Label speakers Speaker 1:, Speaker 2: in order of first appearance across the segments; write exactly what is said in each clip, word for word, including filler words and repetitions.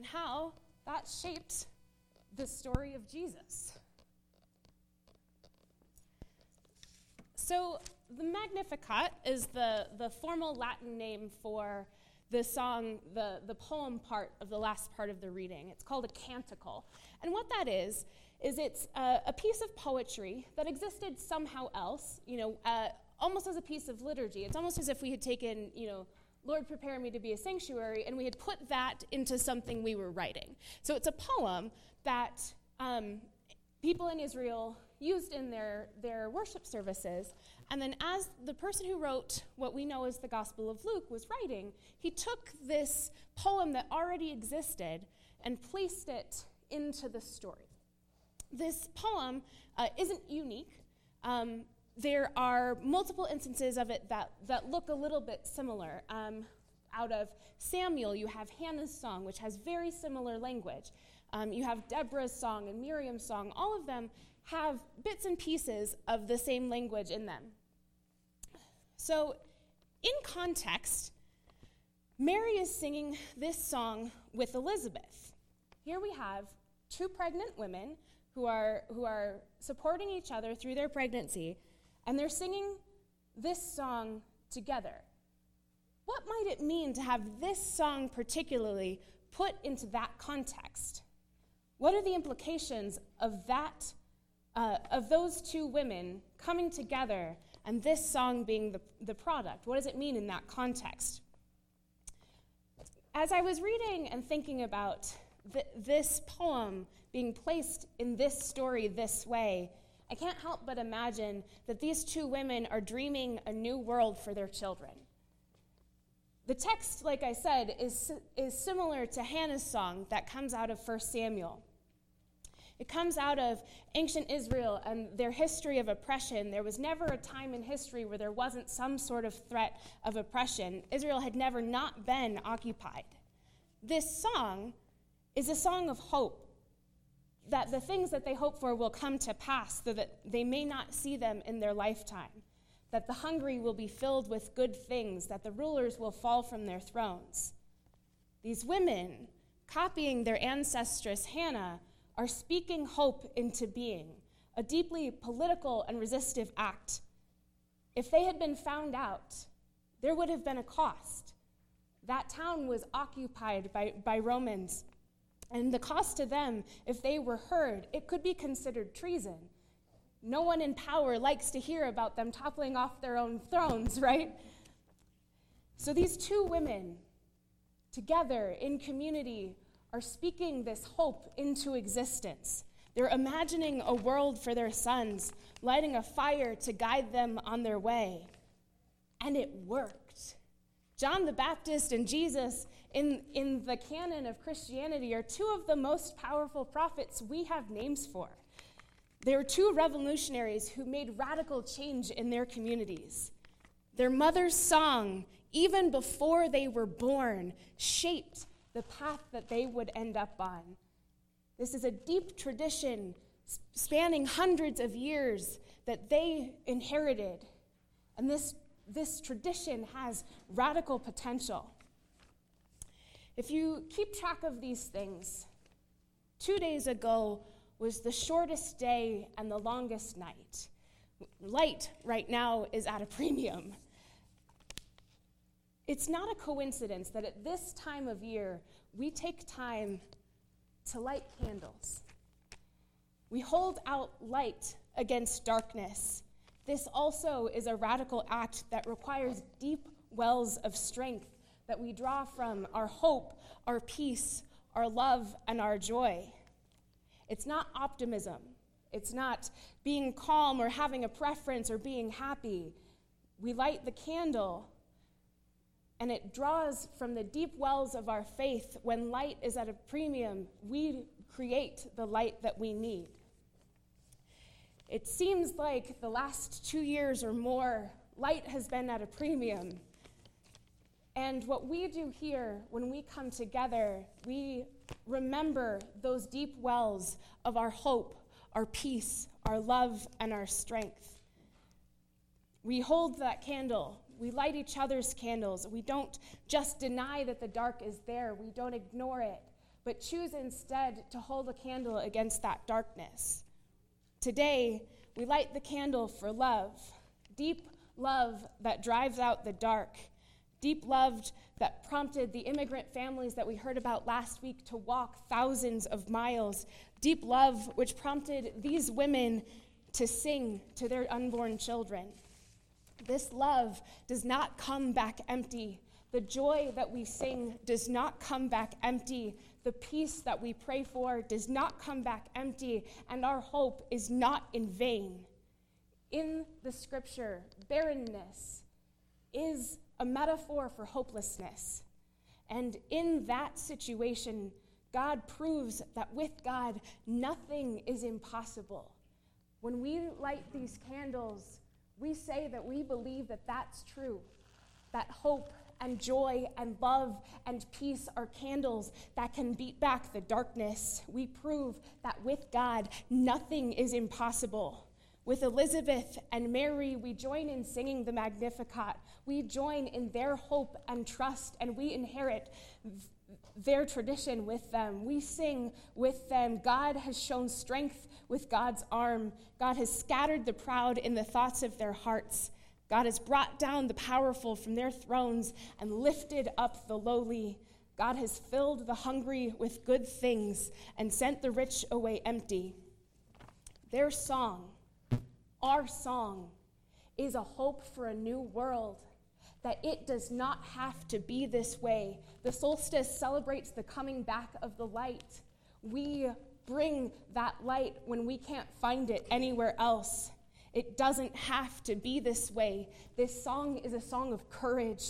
Speaker 1: and how that shaped the story of Jesus. So the Magnificat is the, the formal Latin name for the song, the, the poem part of the last part of the reading. It's called a canticle. And what that is, is it's a, a piece of poetry that existed somehow else, you know, uh, almost as a piece of liturgy. It's almost as if we had taken, you know, Lord, prepare me to be a sanctuary, and we had put that into something we were writing. So it's a poem that um, people in Israel used in their, their worship services. And then as the person who wrote what we know as the Gospel of Luke was writing, he took this poem that already existed and placed it into the story. This poem uh, isn't unique. Um, there are multiple instances of it that, that look a little bit similar. Um, out of Samuel, you have Hannah's song, which has very similar language. Um, you have Deborah's song and Miriam's song. All of them have bits and pieces of the same language in them. So, in context, Mary is singing this song with Elizabeth. Here we have two pregnant women who are, who are supporting each other through their pregnancy, and they're singing this song together. What might it mean to have this song particularly put into that context? What are the implications of that, uh, of those two women coming together and this song being the, the product? What does it mean in that context? As I was reading and thinking about th- this poem being placed in this story this way, I can't help but imagine that these two women are dreaming a new world for their children. The text, like I said, is, is similar to Hannah's song that comes out of First Samuel. It comes out of ancient Israel and their history of oppression. There was never a time in history where there wasn't some sort of threat of oppression. Israel had never not been occupied. This song is a song of hope, that the things that they hope for will come to pass so that they may not see them in their lifetime, that the hungry will be filled with good things, that the rulers will fall from their thrones. These women, copying their ancestress Hannah, are speaking hope into being, a deeply political and resistive act. If they had been found out, there would have been a cost. That town was occupied by, by Romans, and the cost to them, if they were heard, it could be considered treason. No one in power likes to hear about them toppling off their own thrones, right? So these two women, together in community, are speaking this hope into existence. They're imagining a world for their sons, lighting a fire to guide them on their way. And it worked. John the Baptist and Jesus in, in the canon of Christianity are two of the most powerful prophets we have names for. They were two revolutionaries who made radical change in their communities. Their mother's song, even before they were born, shaped the path that they would end up on. This is a deep tradition spanning hundreds of years that they inherited. And this, this tradition has radical potential. If you keep track of these things, two days ago was the shortest day and the longest night. Light right now is at a premium. It's not a coincidence that at this time of year, we take time to light candles. We hold out light against darkness. This also is a radical act that requires deep wells of strength that we draw from our hope, our peace, our love, and our joy. It's not optimism. It's not being calm or having a preference or being happy. We light the candle, and it draws from the deep wells of our faith. When light is at a premium, we create the light that we need. It seems like the last two years or more, light has been at a premium. And what we do here, when we come together, we remember those deep wells of our hope, our peace, our love, and our strength. We hold that candle. We light each other's candles. We don't just deny that the dark is there. We don't ignore it, but choose instead to hold a candle against that darkness. Today, we light the candle for love, deep love that drives out the dark, deep love that prompted the immigrant families that we heard about last week to walk thousands of miles, deep love which prompted these women to sing to their unborn children. This love does not come back empty. The joy that we sing does not come back empty. The peace that we pray for does not come back empty, and our hope is not in vain. In the scripture, barrenness is a metaphor for hopelessness. And in that situation, God proves that with God, nothing is impossible. When we light these candles, we say that we believe that that's true, that hope and joy and love and peace are candles that can beat back the darkness. We prove that with God, nothing is impossible. With Elizabeth and Mary, we join in singing the Magnificat. We join in their hope and trust, and we inherit their tradition with them. We sing with them. God has shown strength with God's arm. God has scattered the proud in the thoughts of their hearts. God has brought down the powerful from their thrones and lifted up the lowly. God has filled the hungry with good things and sent the rich away empty. Their song, our song, is a hope for a new world, that it does not have to be this way. The solstice celebrates the coming back of the light. We bring that light when we can't find it anywhere else. It doesn't have to be this way. This song is a song of courage.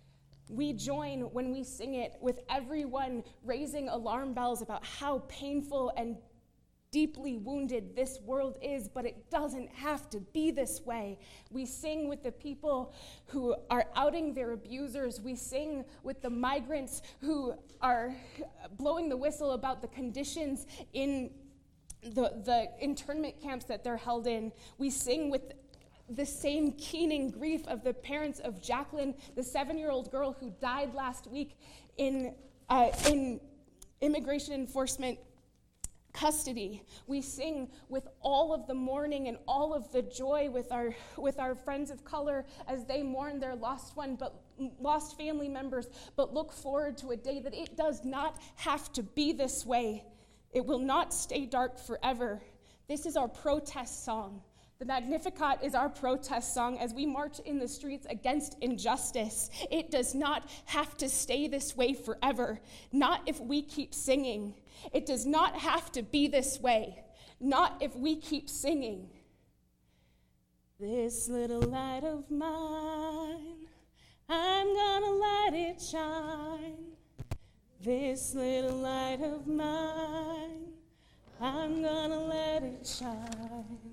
Speaker 1: We join when we sing it with everyone raising alarm bells about how painful and deeply wounded this world is, but it doesn't have to be this way. We sing with the people who are outing their abusers. We sing with the migrants who are blowing the whistle about the conditions in the, the internment camps that they're held in. We sing with the same keening grief of the parents of Jacqueline, the seven-year-old girl who died last week in, uh, in immigration enforcement custody. We sing with all of the mourning and all of the joy with our with our friends of color as they mourn their lost one, but lost family members, but look forward to a day that it does not have to be this way. It will not stay dark forever. This is our protest song. The Magnificat is our protest song as we march in the streets against injustice. It does not have to stay this way forever, not if we keep singing. It does not have to be this way, not if we keep singing. This little light of mine, I'm gonna let it shine. This little light of mine, I'm gonna let it shine.